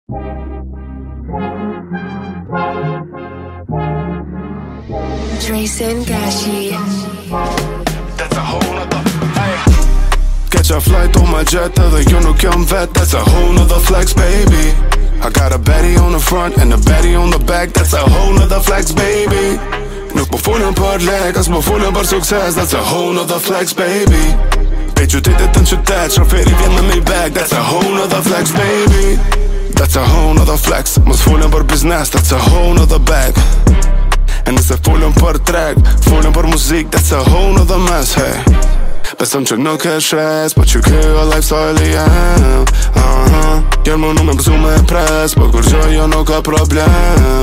Drayson Gashi. That's a whole nother. Catch a flight on my jet edhe jo nuk jam vet. That's a whole nother flex, baby. I got a baddie on the front and a baddie on the back. That's a whole nother flex, baby. Nuk po folën për lek, as po folën për sukses. That's a whole nother flex, baby. Pe qytetet në qytet, shoferi vjen me Maybach. That's a whole nother flex, baby. That's a whole nother flex. Mos folën për biznes, that's a whole nother bag. E nëse folën për treg, folën për muzik, that's a whole nother mess, hey. Besëm që nuk e shes, po që kjo lifestyle i jem. Jërë më me pësu me pres, po kur gjë jo nuk ka problem.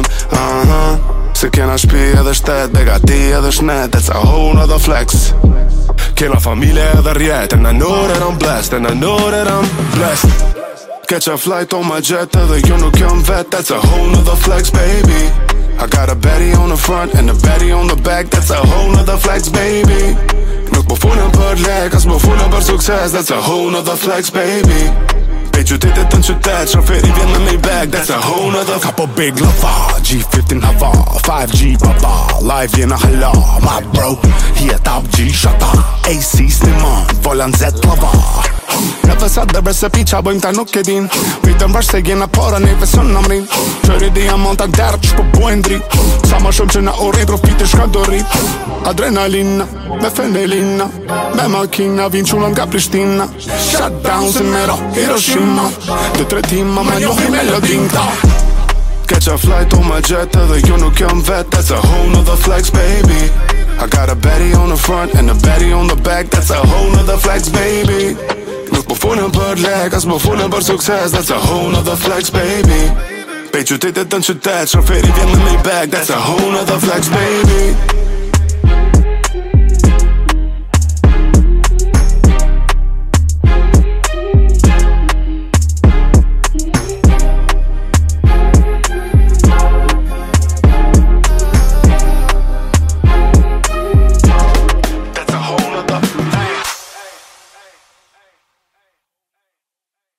Se kena shpi edhe shtet, begati edhe shnet. That's a whole nother flex. Kena familje edhe rjet, and I know that I'm blessed, and I know that I'm blessed. Catch a flight on my jet edhe jo nuk jam vet. That's a whole nother flex, baby. I got a baddie on the front and a baddie on the back. That's a whole nother flex, baby. Nuk po folën për lek, as po folën për sukses. That's a whole nother flex, baby. Pe qytetet në qytet, shoferi vjen me Maybach. That's a whole nother. Kapo big lava, G15 hava, 5G baba, live jena hala. My bro, he a top G shata, AC sliman, volan Z lava. Neve sa dërbe se piqa bojmë ta nuk e din. Vitëm bashkë se jena para neve sën në mrin. Qëri diamanta derë që po bojnë dri. Sa ma shumë që na urin profiti shka do rrit. Adrenalina, me fenelina, me makina, vin qunën nga Prishtina. Shutdown si mera Hiroshima, dhe tretima me njohi melodin ta. Catch a flight on my jet edhe jo nuk jam vet. That's a whole nother flex, baby. I got a baddie on the front and a baddie on the back. That's a whole nother flex, baby. Nuk po folën për lek, as po folën për sukses. That's a whole nother flex, baby. Pe qytetet në qytet, shoferi vjen me Maybach. That's a whole nother flex, baby.